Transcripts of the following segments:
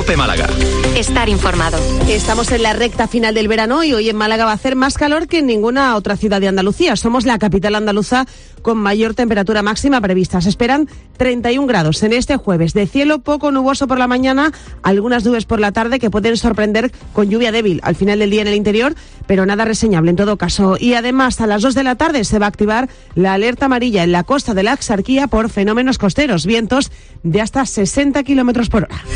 COPE Málaga. Estar informado. Estamos en la recta final del verano y hoy en Málaga va a hacer más calor que en ninguna otra ciudad de Andalucía. Somos la capital andaluza con mayor temperatura máxima prevista. Se esperan 31 grados en este jueves. De cielo poco nuboso por la mañana, algunas nubes por la tarde que pueden sorprender con lluvia débil al final del día en el interior, pero nada reseñable en todo caso. Y además a las 2 de la tarde se va a activar la alerta amarilla en la costa de la Axarquía por fenómenos costeros, vientos de hasta 60 kilómetros por hora.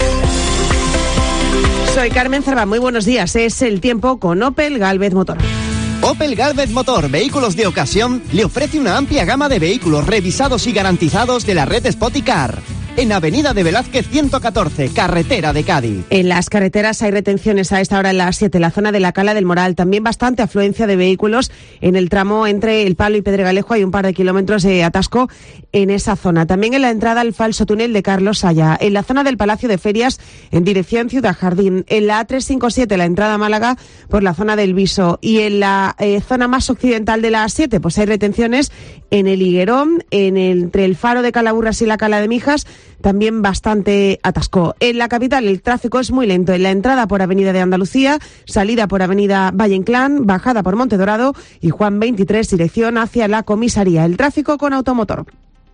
Soy Carmen Cerván, muy buenos días. Es el tiempo con Opel Galvez Motor. Opel Galvez Motor, vehículos de ocasión, le ofrece una amplia gama de vehículos revisados y garantizados de la red Spoticar. En Avenida de Velázquez 114, carretera de Cádiz. En las carreteras hay retenciones a esta hora en la 7, la zona de la Cala del Moral. También bastante afluencia de vehículos en el tramo entre El Palo y Pedregalejo. Hay un par de kilómetros de atasco en esa zona. También en la entrada al falso túnel de Carlos Saya. En la zona del Palacio de Ferias en dirección Ciudad Jardín. En la A357, la entrada a Málaga por la zona del Viso. Y en la zona más occidental de la A7, pues hay retenciones en el Higuerón, entre el Faro de Calaburras y la Cala de Mijas. También bastante atasco. En la capital el tráfico es muy lento. En la entrada por Avenida de Andalucía, salida por Avenida Valle Inclán, bajada por Montedorado y Juan 23, dirección hacia la comisaría. El tráfico con Automotor.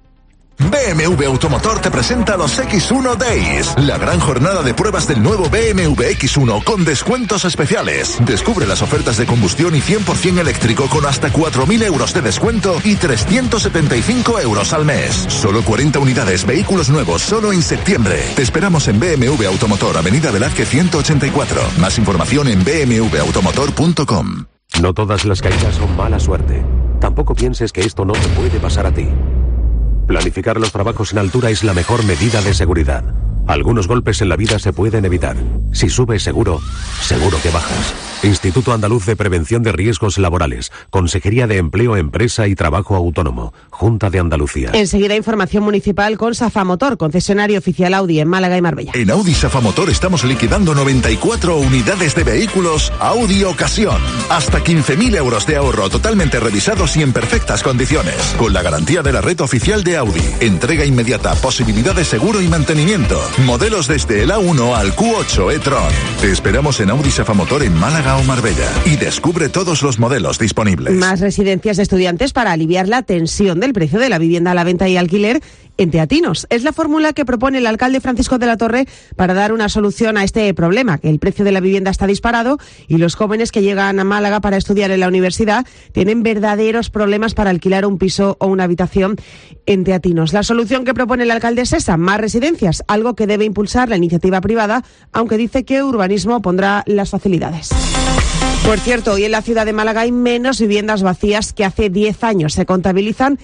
BMW Automotor te presenta los X1 Days, la gran jornada de pruebas del nuevo BMW X1 con descuentos especiales. Descubre las ofertas de combustión y 100% eléctrico con hasta 4.000 euros de descuento y 375 euros al mes. Solo 40 unidades, vehículos nuevos, solo en septiembre. Te esperamos en BMW Automotor, Avenida Velázquez 184. Más información en bmwautomotor.com. No todas las caídas son mala suerte. Tampoco pienses que esto no te puede pasar a ti. Planificar los trabajos en altura es la mejor medida de seguridad. Algunos golpes en la vida se pueden evitar. Si subes seguro, seguro que bajas. Instituto Andaluz de Prevención de Riesgos Laborales. Consejería de Empleo, Empresa y Trabajo Autónomo. Junta de Andalucía. Enseguida información municipal con Safa Motor, concesionario oficial Audi en Málaga y Marbella. En Audi Safa Motor estamos liquidando 94 unidades de vehículos Audi Ocasión. Hasta 15.000 euros de ahorro totalmente revisados y en perfectas condiciones. Con la garantía de la red oficial de Audi. Entrega inmediata, posibilidad de seguro y mantenimiento. Modelos desde el A1 al Q8 e-tron. Te esperamos en Audi Safa Motor en Málaga o Marbella y descubre todos los modelos disponibles. Más residencias de estudiantes para aliviar la tensión del precio de la vivienda a la venta y alquiler en Teatinos. Es la fórmula que propone el alcalde Francisco de la Torre para dar una solución a este problema, que el precio de la vivienda está disparado y los jóvenes que llegan a Málaga para estudiar en la universidad tienen verdaderos problemas para alquilar un piso o una habitación en Teatinos. La solución que propone el alcalde es esa, más residencias, algo que debe impulsar la iniciativa privada, aunque dice que Urbanismo pondrá las facilidades. Por cierto, hoy en la ciudad de Málaga hay menos viviendas vacías que hace 10 años. Se contabilizan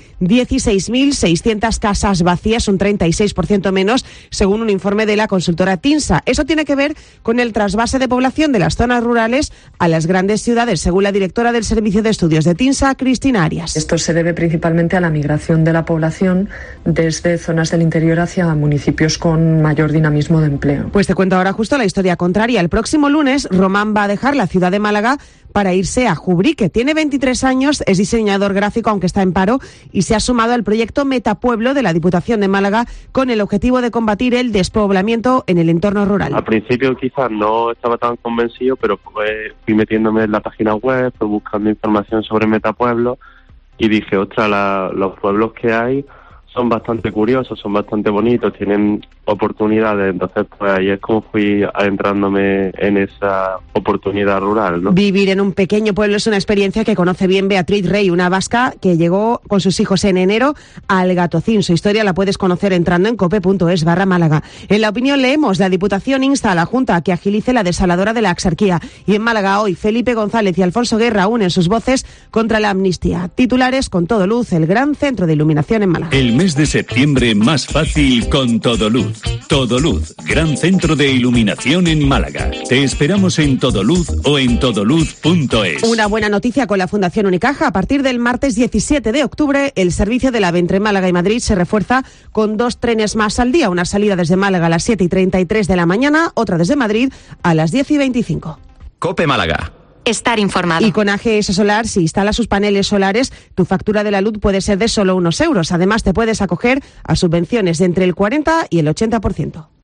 16.600 casas vacías, un 36% menos, según un informe de la consultora TINSA. Eso tiene que ver con el trasvase de población de las zonas rurales a las grandes ciudades, según la directora del Servicio de Estudios de TINSA, Cristina Arias. Esto se debe principalmente a la migración de la población desde zonas del interior hacia municipios con mayor dinamismo de empleo. Pues te cuento ahora justo la historia contraria. El próximo lunes, Román va a dejar la ciudad de Málaga para irse a Jubrique. Tiene 23 años, es diseñador gráfico, aunque está en paro, y se ha sumado al proyecto Metapueblo de la Diputación de Málaga con el objetivo de combatir el despoblamiento en el entorno rural. Al principio quizás no estaba tan convencido, pero fui metiéndome en la página web, fui buscando información sobre Metapueblo y dije, ostras, los pueblos que hay son bastante curiosos, son bastante bonitos, tienen oportunidades, entonces pues ahí es como fui adentrándome en esa oportunidad rural, ¿no? Vivir en un pequeño pueblo es una experiencia que conoce bien Beatriz Rey, una vasca que llegó con sus hijos en enero al Gatocín. Su historia la puedes conocer entrando en cope.es/Málaga. En La Opinión leemos, la Diputación insta a la Junta a que agilice la desaladora de la Axarquía. Y en Málaga hoy, Felipe González y Alfonso Guerra unen sus voces contra la amnistía. Titulares con Todo Luz, el gran centro de iluminación en Málaga. El mes de septiembre más fácil con Todo Luz. Todo Luz, gran centro de iluminación en Málaga. Te esperamos en Todoluz o en todoluz.es. Una buena noticia con la Fundación Unicaja. A partir del martes 17 de octubre, el servicio de la AVE entre Málaga y Madrid se refuerza con 2 trenes más al día. Una salida desde Málaga a las 7:33 de la mañana, otra desde Madrid a las 10:25. COPE Málaga. Estar informado. Y con AGS Solar, si instalas sus paneles solares, tu factura de la luz puede ser de solo unos euros. Además, te puedes acoger a subvenciones de entre el 40 y el 80%.